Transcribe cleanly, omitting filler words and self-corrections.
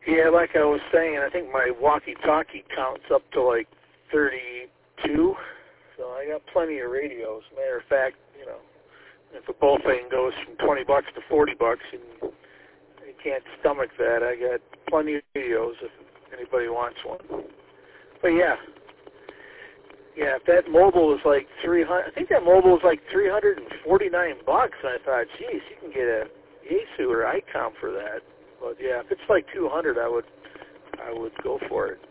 Yeah, like I was saying, I think my walkie-talkie counts up to like 32, so I got plenty of radios. Matter of fact, you know, if a bullpen goes from $20 to $40 and you can't stomach that, I got plenty of radios if anybody wants one. But yeah, if that mobile is like 300, I think that mobile is like $349. I thought, geez, you can get a Yaesu or ICOM for that. But yeah, if it's like 200, I would go for it.